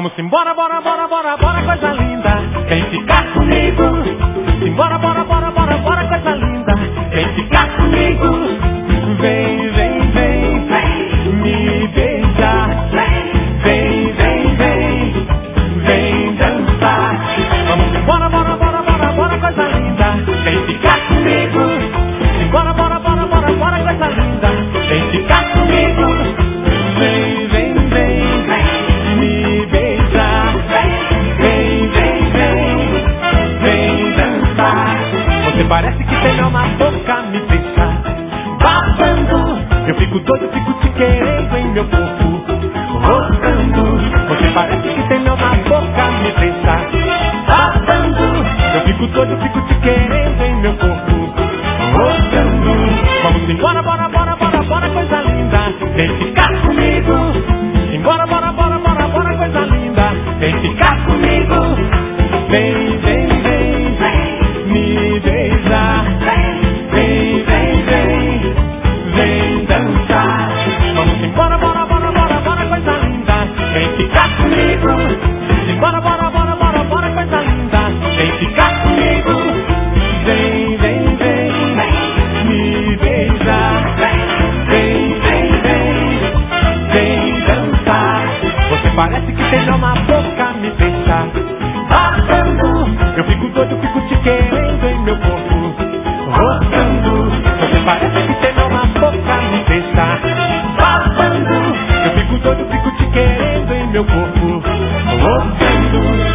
Vamos embora, bora, bora, bora, bora, coisa linda. Vem ficar comigo. Embora, bora, bora, bora, bora, coisa linda. Vem ficar comigo. Vem, vem, vem, vem me beijar. Vem, vem, vem, vem dançar. Vamos embora, bora, bora, bora, bora, coisa linda. Vem ficar comigo. Embora, bora, bora, bora, bora, coisa linda. Vem ficar comigo. Vem, vem, vem, vem me beijar. Vem, vem, vem, vem dançar. Você parece que tem uma boca, me deixa babando. Eu fico doido, fico te querendo em meu corpo, roçando. Você parece que tem uma boca, me deixa babando. Eu fico doido, fico te querendo em meu corpo, roçando. Vamos embora, bora, bora, bora, bora, coisa linda. Vem ficar comigo. Embora, bora, bora, bora, bora, coisa linda. Vem ficar comigo. Vem, vem, vem, vem me beijar. Vem, vem, vem, vem dançar. Vamos embora, bora, bora, bora, bora, coisa linda. Vem ficar comigo. Embora, bora, bora, bora, bora, coisa linda. Vem ficar comigo. Vem, vem, vem, vem me beijar. Vem, vem, vem, vem dançar. Você parece que tem uma boca, me deixa babando. Eu fico doido, fico te querendo em meu corpo, roçando. Você parece que tem uma boca, me deixa babando. Eu fico doido, fico te querendo em meu corpo, roçando.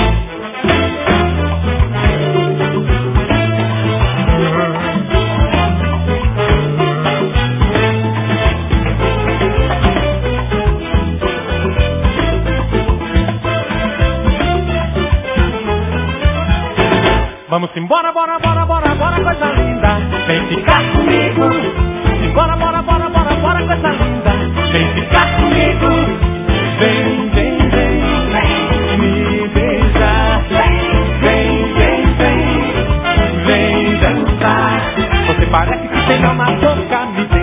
Vamos embora, bora, bora, bora, bora, coisa linda. Vem ficar comigo. Embora, bora, bora, bora, bora, coisa linda. Vem ficar comigo. Vem, vem, vem, vem me beijar. Vem, vem, vem, vem dançar. Você parece que tem uma boca, me